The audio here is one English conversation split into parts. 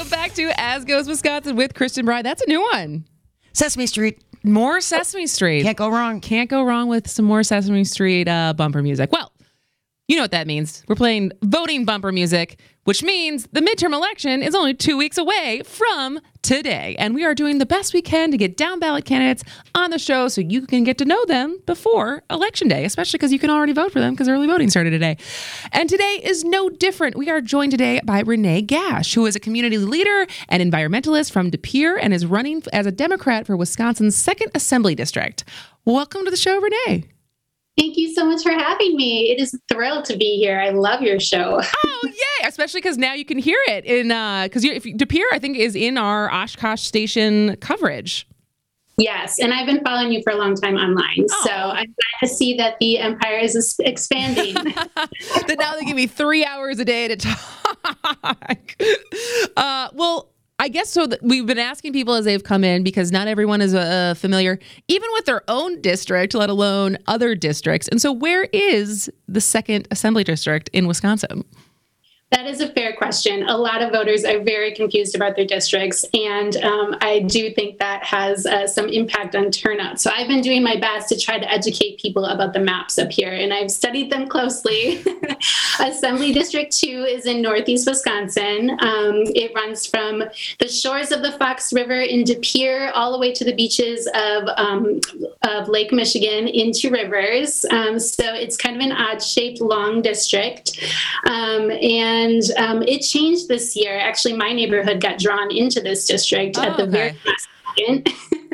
Welcome back to As Goes Wisconsin with Kristen Bride. That's a new one. Sesame Street. More Sesame Street. Can't go wrong. Can't go wrong with some more Sesame Street bumper music. Well, you know what that means. We're playing voting bumper music, which means the midterm election is only 2 weeks away from today. And we are doing the best we can to get down ballot candidates on the show so you can get to know them before Election Day, especially because you can already vote for them because early voting started today. And today is no different. We are joined today by Renee Gash, who is a community leader and environmentalist from De Pere and is running as a Democrat for Wisconsin's 2nd Assembly District. Welcome to the show, Renee. Thank you so much for having me. It is a thrill to be here. I love your show. Oh, yay. Especially because now you can hear it in, because De Pere, I think, is in our Oshkosh station coverage. Yes, and I've been following you for a long time online, so I'm glad to see that the empire is expanding. That now they give me 3 hours a day to talk. Well, I guess so. We've been asking people as they've come in because not everyone is familiar, even with their own district, let alone other districts. And so where is the 2nd Assembly District in Wisconsin? That is a fair question. A lot of voters are very confused about their districts, and I do think that has some impact on turnout. So I've been doing my best to try to educate people about the maps up here, and I've studied them closely. Assembly District 2 is in northeast Wisconsin. It runs from the shores of the Fox River in De Pere all the way to the beaches of Lake Michigan in Two Rivers. So it's kind of an odd-shaped, long district. And it changed this year. Actually, my neighborhood got drawn into this district at the very last second.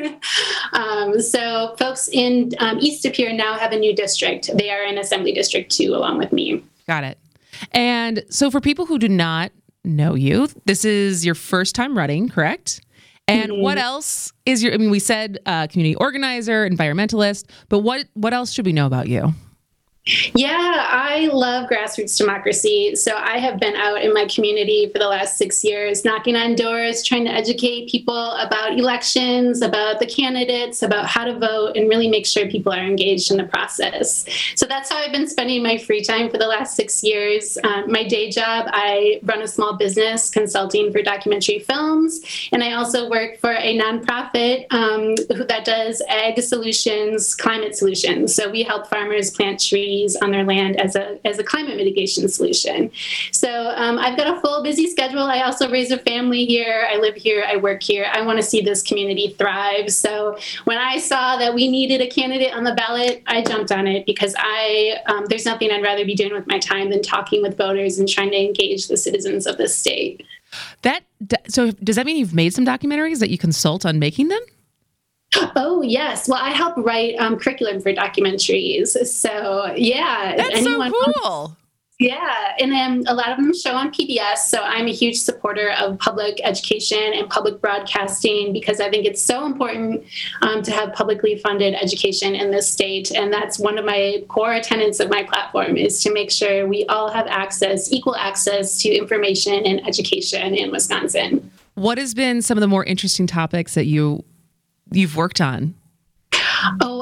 So folks in East De Pere now have a new district. They are in Assembly District 2 along with me. Got it. And so for people who do not know you, this is your first time running, correct? And what else is we said community organizer, environmentalist, but what else should we know about you? Yeah, I love grassroots democracy. So I have been out in my community for the last 6 years, knocking on doors, trying to educate people about elections, about the candidates, about how to vote, and really make sure people are engaged in the process. So that's how I've been spending my free time for the last 6 years. My day job, I run a small business consulting for documentary films, and I also work for a nonprofit that does ag solutions, climate solutions. So we help farmers plant trees on their land as a climate mitigation solution. So I've got a full busy schedule. I also raise a family here. I live here. I work here. I want to see this community thrive. So when I saw that we needed a candidate on the ballot, I jumped on it because there's nothing I'd rather be doing with my time than talking with voters and trying to engage the citizens of this state. So does that mean you've made some documentaries that you consult on making them? Oh, yes. Well, I help write curriculum for documentaries. So, yeah. That's so cool. Yeah. And then a lot of them show on PBS. So I'm a huge supporter of public education and public broadcasting because I think it's so important to have publicly funded education in this state. And that's one of my core tenets of my platform is to make sure we all have equal access to information and education in Wisconsin. What has been some of the more interesting topics that you've worked on? Oh,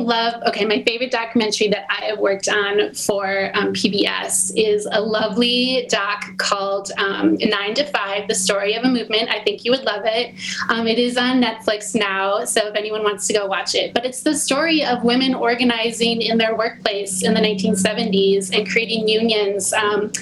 my favorite documentary that I have worked on for PBS is a lovely doc called 9 to 5, The Story of a Movement. I think you would love it. It is on Netflix now, so if anyone wants to go watch it. But it's the story of women organizing in their workplace in the 1970s and creating unions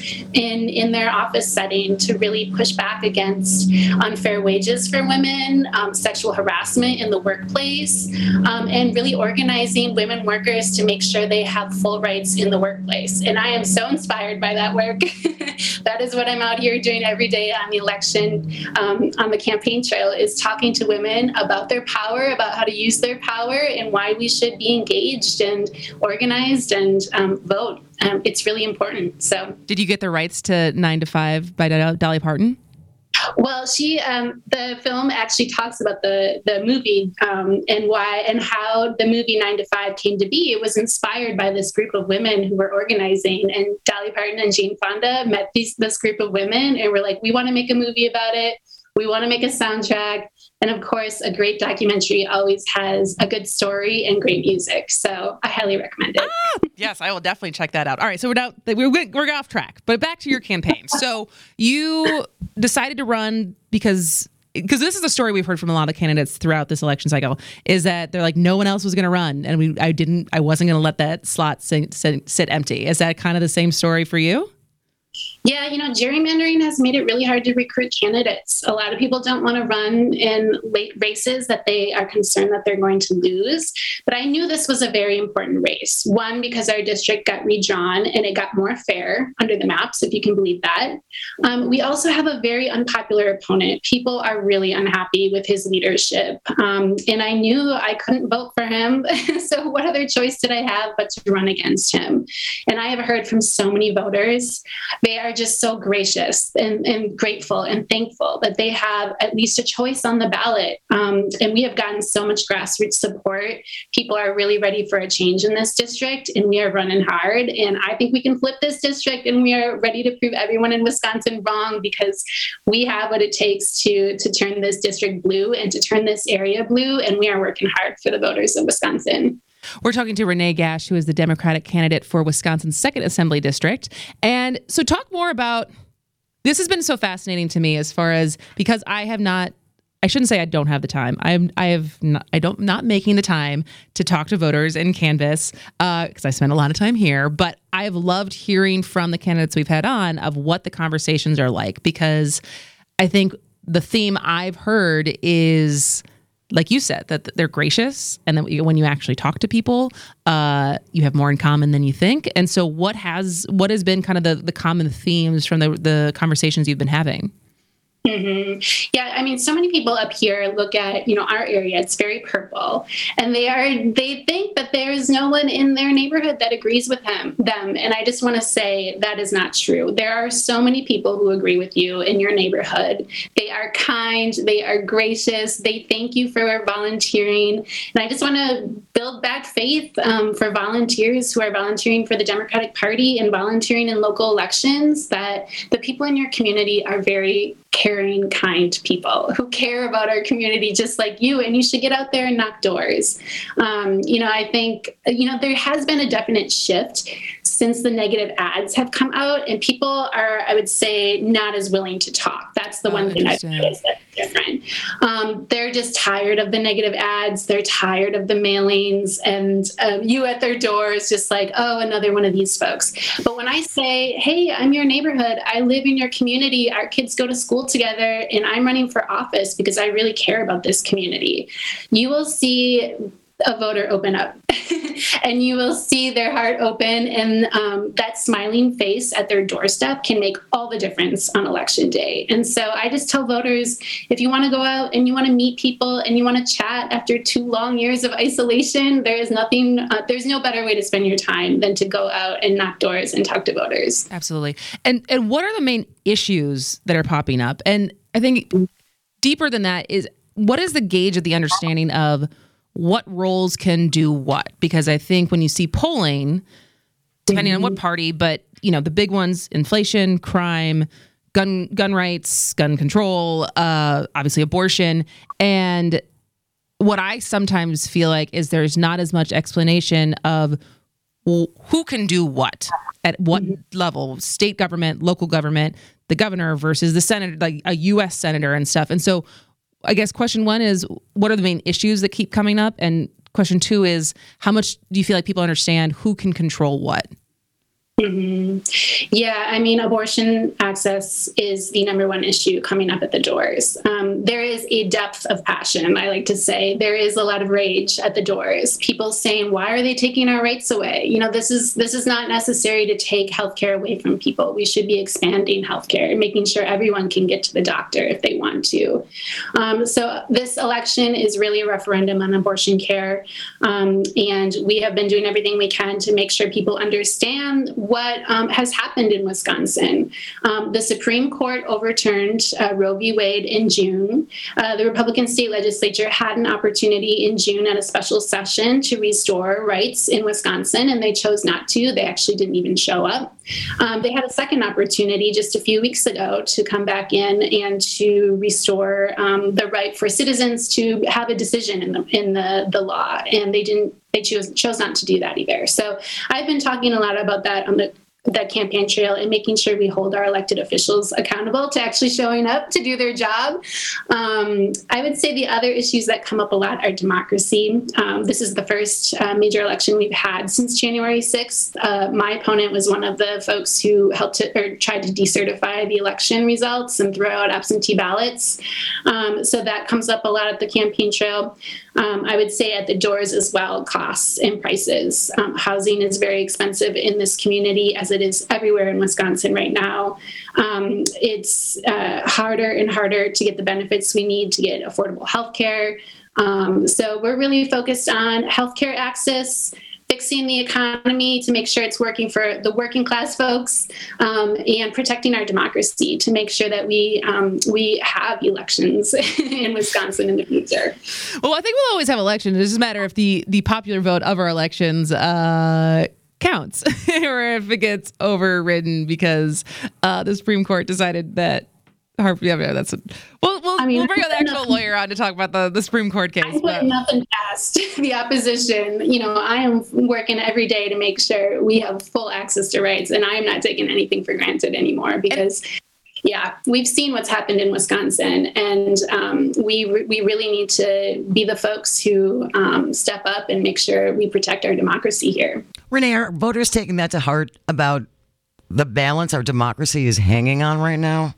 in their office setting to really push back against unfair wages for women, sexual harassment in the workplace, and really organizing women workers to make sure they have full rights in the workplace. And I am so inspired by that work. That is what I'm out here doing every day on the election, on the campaign trail, is talking to women about their power, about how to use their power, and why we should be engaged and organized and vote. It's really important. So, did you get the rights to 9 to 5 by Dolly Parton? Well, the film actually talks about the movie and why and how the movie 9 to 5 came to be. It was inspired by this group of women who were organizing, and Dolly Parton and Jane Fonda met this group of women and were like, we want to make a movie about it. We want to make a soundtrack. And of course, a great documentary always has a good story and great music. So I highly recommend it. Yes, I will definitely check that out. All right, so we're off track, but back to your campaign. So you decided to run because this is a story we've heard from a lot of candidates throughout this election cycle, is that they're like, no one else was going to run, and I wasn't going to let that slot sit empty. Is that kind of the same story for you? Yeah, gerrymandering has made it really hard to recruit candidates. A lot of people don't want to run in late races that they are concerned that they're going to lose. But I knew this was a very important race. One, because our district got redrawn and it got more fair under the maps, if you can believe that. We also have a very unpopular opponent. People are really unhappy with his leadership. And I knew I couldn't vote for him. So what other choice did I have but to run against him? And I have heard from so many voters. They are just so gracious and grateful and thankful that they have at least a choice on the ballot. And we have gotten so much grassroots support. People are really ready for a change in this district, and we are running hard. And I think we can flip this district, and we are ready to prove everyone in Wisconsin wrong, because we have what it takes to turn this district blue and to turn this area blue. And we are working hard for the voters of Wisconsin. We're talking to Renee Gash, who is the Democratic candidate for Wisconsin's 2nd Assembly District. And so talk more about, this has been so fascinating to me as far as, because I shouldn't say I don't have the time. I'm not making the time to talk to voters and canvass because I spend a lot of time here. But I've loved hearing from the candidates we've had on of what the conversations are like, because I think the theme I've heard is, like you said, that they're gracious, and that when you actually talk to people, you have more in common than you think. And so what has been kind of the common themes from the conversations you've been having? Mm-hmm. Yeah, I mean, so many people up here look at, our area, it's very purple, and they think that there is no one in their neighborhood that agrees with them. And I just want to say that is not true. There are so many people who agree with you in your neighborhood. They are kind, they are gracious, they thank you for volunteering. And I just want to build back faith for volunteers who are volunteering for the Democratic Party and volunteering in local elections, that the people in your community are very caring, kind people who care about our community just like you, and you should get out there and knock doors. I think, there has been a definite shift since the negative ads have come out, and people are, I would say, not as willing to talk. That's the one thing I've noticed that's different. They're just tired of the negative ads. They're tired of the mailings, and you at their doors, just like, oh, another one of these folks. But when I say, hey, I'm your neighborhood, I live in your community, our kids go to school together, and I'm running for office because I really care about this community, you will see a voter open up and you will see their heart open, and that smiling face at their doorstep can make all the difference on election day. And so I just tell voters, if you want to go out and you want to meet people and you want to chat after 2 long years of isolation, there's no better way to spend your time than to go out and knock doors and talk to voters. Absolutely. And what are the main issues that are popping up? And I think deeper than that is, what is the gauge of the understanding of what roles can do what? Because I think when you see polling, depending on what party, but the big ones, inflation, crime, gun rights, gun control, obviously abortion. And what I sometimes feel like is there's not as much explanation of who can do what at what level, state government, local government, the governor versus the senator, like a U.S. senator and stuff. And so I guess question 1 is, what are the main issues that keep coming up? And question 2 is, how much do you feel like people understand who can control what? Mm-hmm. Yeah, I mean, abortion access is the number 1 issue coming up at the doors. There is a depth of passion, I like to say. There is a lot of rage at the doors. People saying, why are they taking our rights away? This is not necessary to take healthcare away from people. We should be expanding healthcare and making sure everyone can get to the doctor if they want to. So this election is really a referendum on abortion care. And we have been doing everything we can to make sure people understand what has happened in Wisconsin. The Supreme Court overturned Roe v. Wade in June. The Republican state legislature had an opportunity in June at a special session to restore rights in Wisconsin, and they chose not to. They actually didn't even show up. They had a second opportunity just a few weeks ago to come back in and to restore the right for citizens to have a decision in the law, and they chose not to do that either. So I've been talking a lot about that on that campaign trail and making sure we hold our elected officials accountable to actually showing up to do their job. I would say the other issues that come up a lot are democracy. This is the first major election we've had since January 6th. My opponent was one of the folks who tried to decertify the election results and throw out absentee ballots. So that comes up a lot at the campaign trail. I would say at the doors as well, costs and prices. Housing is very expensive in this community, as it is everywhere in Wisconsin right now. It's harder and harder to get the benefits we need to get affordable health care. So we're really focused on healthcare access, fixing the economy to make sure it's working for the working class folks, and protecting our democracy to make sure that we have elections in Wisconsin in the future. Well, I think we'll always have elections. It doesn't matter if the popular vote of our elections counts or if it gets overridden because the Supreme Court decided that. We'll bring an actual lawyer on to talk about the Supreme Court case. I put nothing past the opposition. I am working every day to make sure we have full access to rights, and I am not taking anything for granted anymore because, we've seen what's happened in Wisconsin, and we really need to be the folks who step up and make sure we protect our democracy here. Renee, are voters taking that to heart about the balance our democracy is hanging on right now?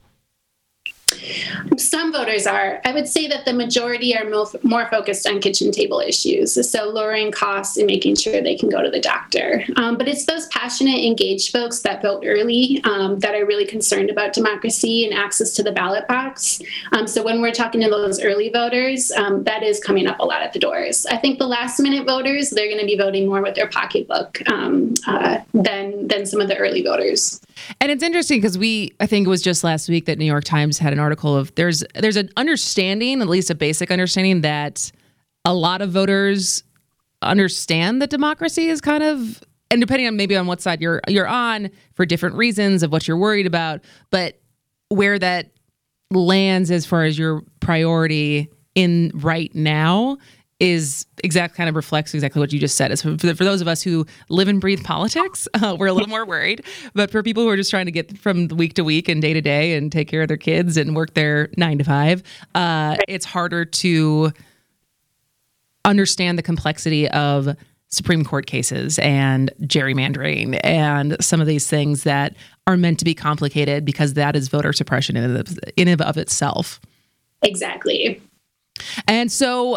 Some voters are. I would say that the majority are more focused on kitchen table issues, so lowering costs and making sure they can go to the doctor. But it's those passionate, engaged folks that vote early that are really concerned about democracy and access to the ballot box. So when we're talking to those early voters, that is coming up a lot at the doors. I think the last-minute voters, they're going to be voting more with their pocketbook than some of the early voters. And it's interesting because I think it was just last week that New York Times had an article of there's an understanding, at least a basic understanding, that a lot of voters understand that democracy is kind of, and depending on maybe on what side you're on for different reasons of what you're worried about, but where that lands as far as your priority in right now is kind of reflects exactly what you just said. For those of us who live and breathe politics, we're a little more worried. But for people who are just trying to get from week to week and day to day and take care of their kids and work their 9 to 5, it's harder to understand the complexity of Supreme Court cases and gerrymandering and some of these things that are meant to be complicated because that is voter suppression in and of itself. Exactly. And so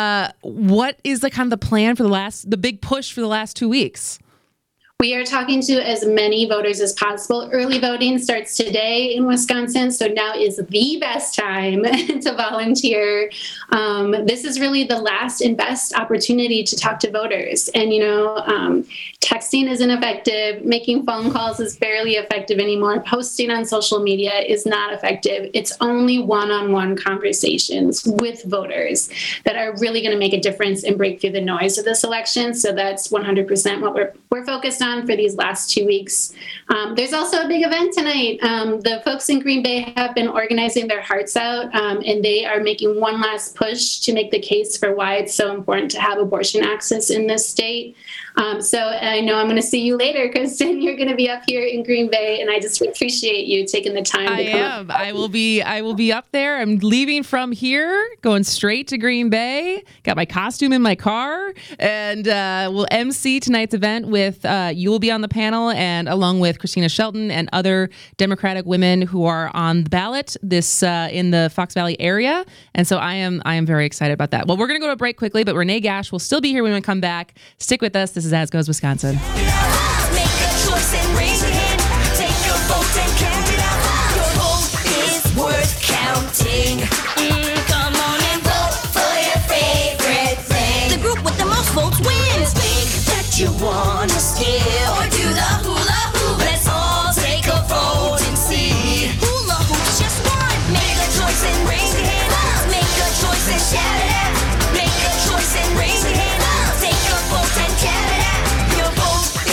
what is the kind of the plan for the big push for the last 2 weeks? We are talking to as many voters as possible. Early voting starts today in Wisconsin, so now is the best time to volunteer. This is really the last and best opportunity to talk to voters. And, texting isn't effective. Making phone calls is barely effective anymore. Posting on social media is not effective. It's only one-on-one conversations with voters that are really going to make a difference and break through the noise of this election. So that's 100% what we're focused on for these last 2 weeks. There's also a big event tonight. The folks in Green Bay have been organizing their hearts out, and they are making one last push to make the case for why it's so important to have abortion access in this state. So I know I'm going to see you later, Kristen. You're going to be up here in Green Bay, and I just appreciate you taking the time to come. I will be up there. I'm leaving from here, going straight to Green Bay. Got my costume in my car, and we'll MC tonight's event with you will be on the panel, and along with Christina Shelton and other Democratic women who are on the ballot this in the Fox Valley area. And so I am very excited about that. Well, we're going to go to a break quickly, but Renee Gash will still be here when we come back. Stick with us. This is As Goes Wisconsin. Make a choice and raise your hand. Take your vote and count it out. Your vote is worth counting. Come on and vote for your favorite thing. The group with the most votes wins. Think that you wanna steal or do the hula hoop. Let's all take a vote and see. Hula hoop's just one. Make a choice and raise your hand. Make a choice and shout it out. Make a choice and raise your hand. Take your vote and count it out. Your vote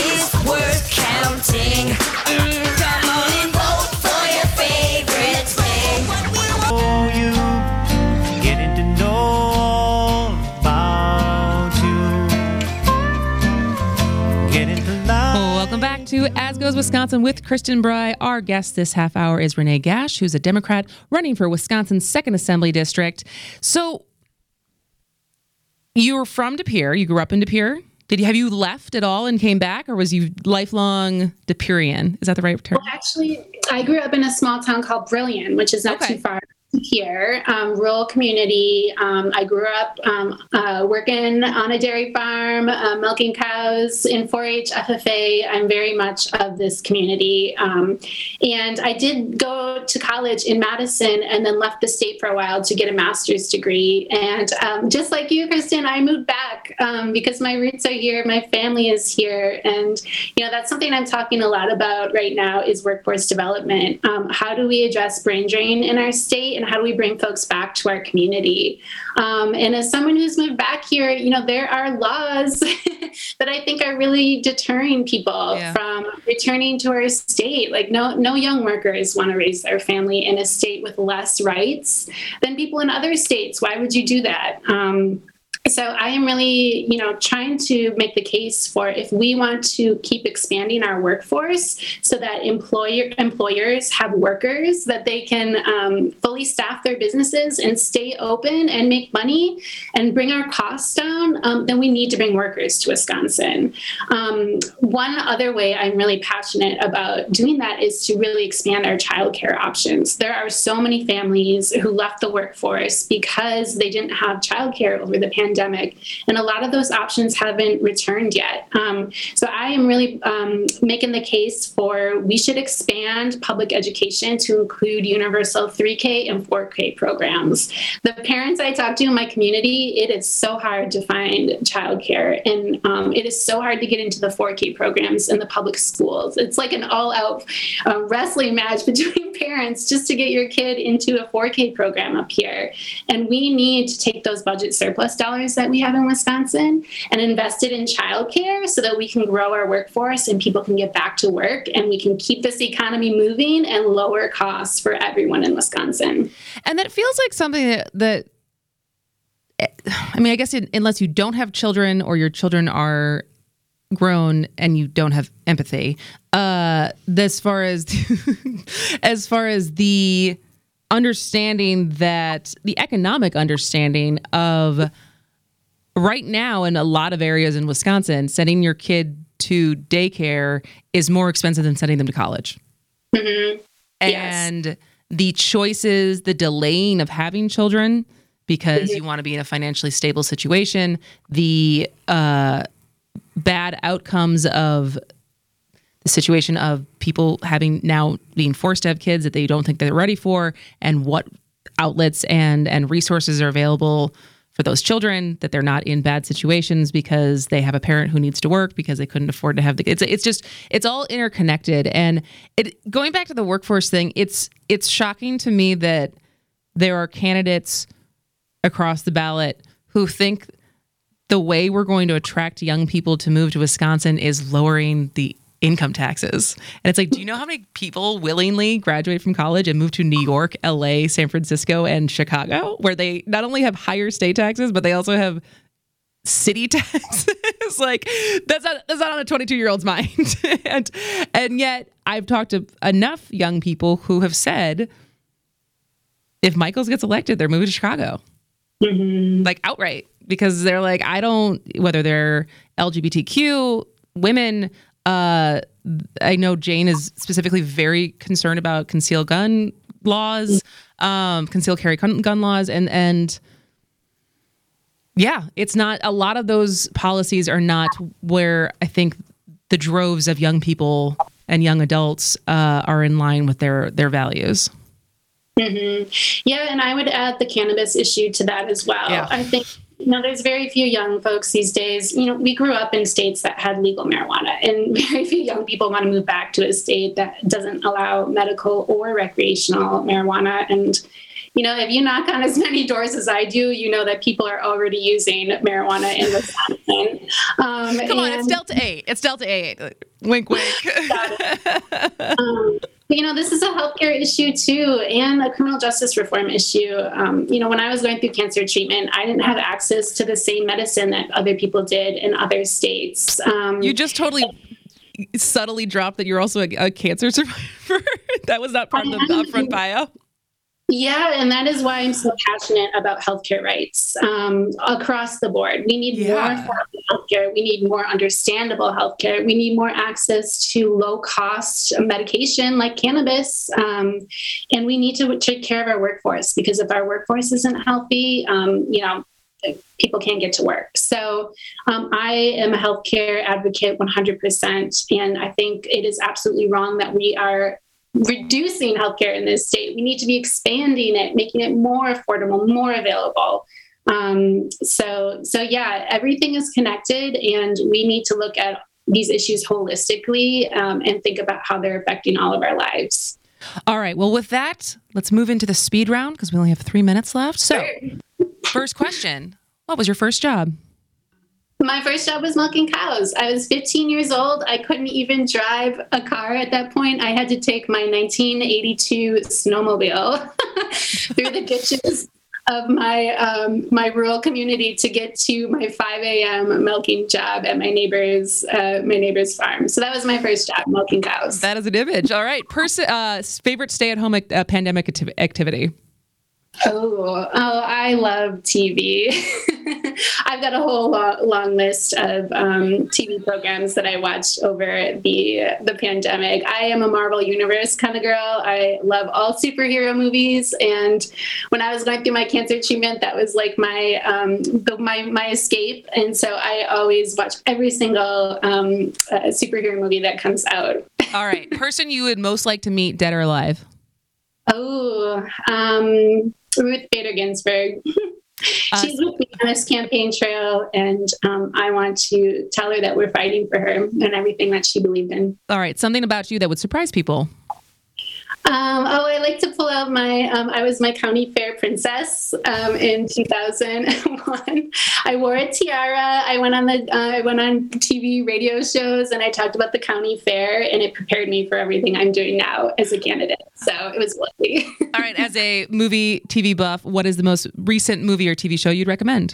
Goes Wisconsin with Kristen Bry. Our guest this half hour is Renee Gash, who's a Democrat running for Wisconsin's 2nd Assembly District. So you were from De Pere. You grew up in De Pere. Have you left at all and came back, or was you lifelong De Perean? Is that the right term? Well, actually, I grew up in a small town called Brillion, which is not too far here, rural community. I grew up working on a dairy farm, milking cows in 4-H FFA. I'm very much of this community. And I did go to college in Madison and then left the state for a while to get a master's degree. And just like you, Kristen, I moved back because my roots are here. My family is here. And, that's something I'm talking a lot about right now is workforce development. How do we address brain drain in our state? And how do we bring folks back to our community? And as someone who's moved back here, there are laws that I think are really deterring people from returning to our state. Like no young workers want to raise their family in a state with less rights than people in other states. Why would you do that? So I am really, trying to make the case for if we want to keep expanding our workforce so that employers have workers that they can fully staff their businesses and stay open and make money and bring our costs down, then we need to bring workers to Wisconsin. One other way I'm really passionate about doing that is to really expand our childcare options. There are so many families who left the workforce because they didn't have childcare over the pandemic, and a lot of those options haven't returned yet. So I am really making the case for we should expand public education to include universal 3K and 4K programs. The parents I talk to in my community, it is so hard to find childcare, and it is so hard to get into the 4K programs in the public schools. It's like an all-out wrestling match between parents just to get your kid into a 4K program up here. And we need to take those budget surplus dollars that we have in Wisconsin and invest it in childcare so that we can grow our workforce and people can get back to work and we can keep this economy moving and lower costs for everyone in Wisconsin. And that feels like something that I guess unless you don't have children or your children are grown and you don't have empathy, as far as the understanding that the economic understanding of right now in a lot of areas in Wisconsin, sending your kid to daycare is more expensive than sending them to college. Mm-hmm. And the choices, the delaying of having children because you want to be in a financially stable situation, the bad outcomes of the situation of people being forced to have kids that they don't think they're ready for, and what outlets and resources are available for those children, that they're not in bad situations because they have a parent who needs to work because they couldn't afford to have the kids. It's all interconnected. And going back to the workforce thing, it's shocking to me that there are candidates across the ballot who think the way we're going to attract young people to move to Wisconsin is lowering the income taxes. And it's like, do you know how many people willingly graduate from college and move to New York, LA, San Francisco, and Chicago, where they not only have higher state taxes, but they also have city taxes? Like, that's not on a 22-year-old's mind. and yet I've talked to enough young people who have said, if Michaels gets elected, they're moving to Chicago. Mm-hmm. Like outright, because they're like, whether they're LGBTQ, women, I know Jane is specifically very concerned about concealed gun laws, concealed carry gun laws. And yeah, it's not, a lot of those policies are not where I think the droves of young people and young adults are in line with their values. Mm-hmm. Yeah, and I would add the cannabis issue to that as well. Yeah. I think, there's very few young folks these days. We grew up in states that had legal marijuana, and very few young people want to move back to a state that doesn't allow medical or recreational marijuana. And, if you knock on as many doors as I do, you know that people are already using marijuana in Wisconsin. Come on, it's Delta 8. It's Delta 8. Wink, wink. This is a healthcare issue too, and a criminal justice reform issue. When I was going through cancer treatment, I didn't have access to the same medicine that other people did in other states. You just totally subtly drop that you're also a cancer survivor? That was not part of the upfront bio. Yeah, and that is why I'm so passionate about healthcare rights across the board. We need more affordable healthcare. We need more understandable healthcare. We need more access to low-cost medication like cannabis, and we need to take care of our workforce, because if our workforce isn't healthy, people can't get to work. So I am a healthcare advocate 100%, and I think it is absolutely wrong that we are reducing healthcare in this state. We need to be expanding it, making it more affordable, more available. So yeah, everything is connected, and we need to look at these issues holistically and think about how they're affecting all of our lives. All right. Well, with that, let's move into the speed round because we only have 3 minutes left. So, first question: what was your first job? My first job was milking cows. I was 15 years old. I couldn't even drive a car at that point. I had to take my 1982 snowmobile through the ditches of my rural community to get to my 5 a.m. milking job at my neighbor's farm. So that was my first job, milking cows. That is an image. All right. Favorite stay-at-home pandemic activity? Oh, I love TV. I've got a whole long list of TV programs that I watched over the pandemic. I am a Marvel Universe kind of girl. I love all superhero movies, and when I was going through my cancer treatment, that was like my escape. And so I always watch every single superhero movie that comes out. All right, person you would most like to meet, dead or alive? Oh, Ruth Bader Ginsburg. She's with me on this campaign trail, and I want to tell her that we're fighting for her and everything that she believed in. All right. Something about you that would surprise people. I like to pull out I was my county fair princess in 2001. I wore a tiara. I went on TV radio shows, and I talked about the county fair, and it prepared me for everything I'm doing now as a candidate. So it was lovely. All right. As a movie TV buff, what is the most recent movie or TV show you'd recommend?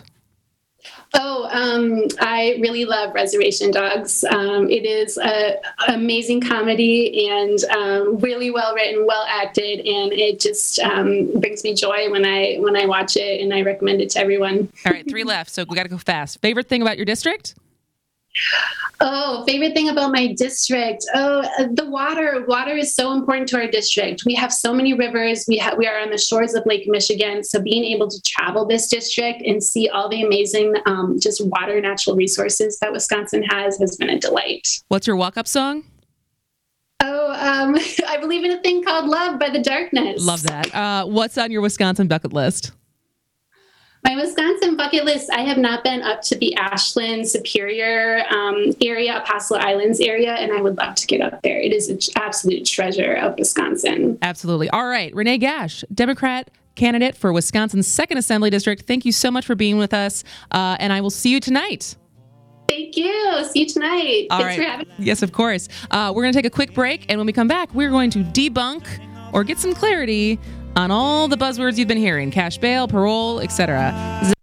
I really love Reservation Dogs. It is an amazing comedy and really well written, well acted, and it just brings me joy when I watch it, and I recommend it to everyone. All right, 3 left, so we got to go fast. Favorite thing about your district? Oh, favorite thing about my district. Oh, the water. Water is so important to our district. We have so many rivers. We are on the shores of Lake Michigan. So being able to travel this district and see all the amazing just water, natural resources that Wisconsin has been a delight. What's your walk-up song? Oh, I believe in a thing called Love by The Darkness. Love that. What's on your Wisconsin bucket list? My Wisconsin bucket list, I have not been up to the Ashland, Superior area, Apostle Islands area, and I would love to get up there. It is an absolute treasure of Wisconsin. Absolutely. All right. Renee Gash, Democrat candidate for Wisconsin's 2nd Assembly District. Thank you so much for being with us, and I will see you tonight. Thank you. See you tonight. All Thanks right. for having me. Yes, of course. We're going to take a quick break, and when we come back, we're going to debunk or get some clarity on all the buzzwords you've been hearing: cash bail, parole, etc.